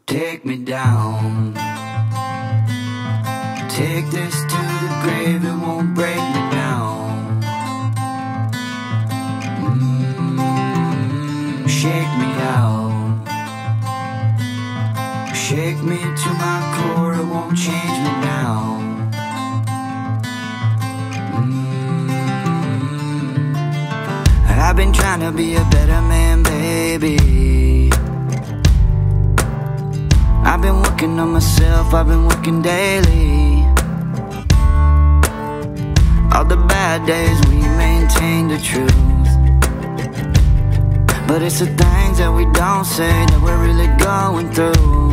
Take me down. Take this to the grave, it won't break me down. Shake me out. Shake me to my core, it won't change me now. I've been trying to be a better man, baby. I've been working on myself, I've been working daily. All the bad days we maintain the truth, but it's the things that we don't say that we're really going through.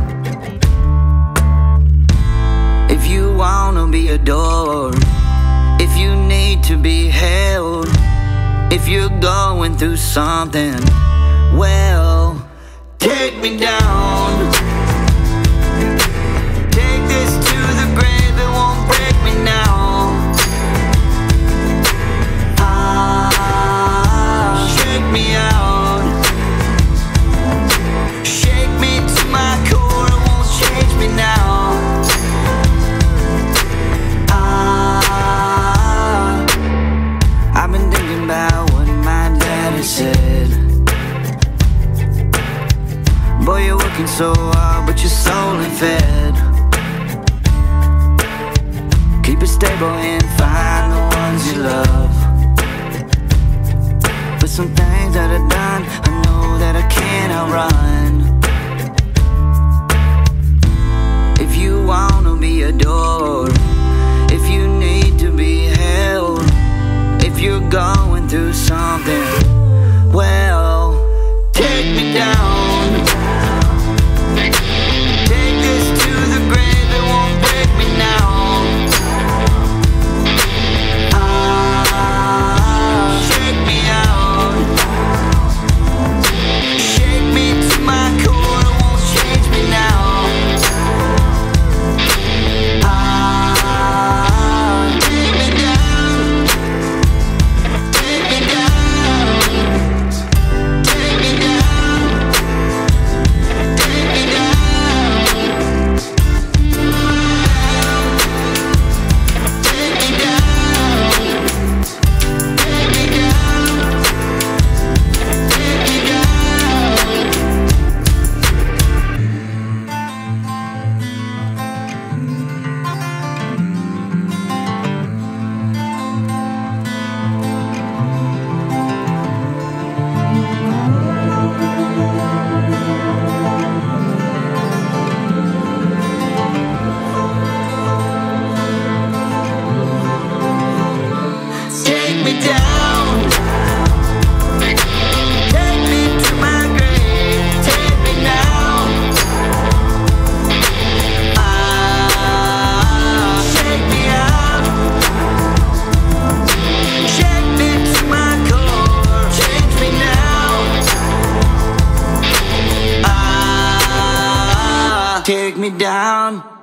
If you wanna be adored, if you need to be held, if you're going through something, well, take me down. Take this to the grave, it won't break me now. Shake me out. Shake me to my core, it won't change me now. I've been thinking about what my daddy said. Boy, you're working so hard, but your soul ain't fed. Keep it stable and find the ones you love. But some things that I've done, I know that I can't outrun. If you wanna be adored, if you need to be held, if you're going through something, well, take me down. Take this to the grave, it won't break me now. Shake me out. Shake me to my core, it won't change me now. Take me down. Take me down. Take me down. Take me down. Take me down. Take me down. Take me down. Take me to my grave. Take me down. Shake me out. Shake me to my core. Change me now. Take me down.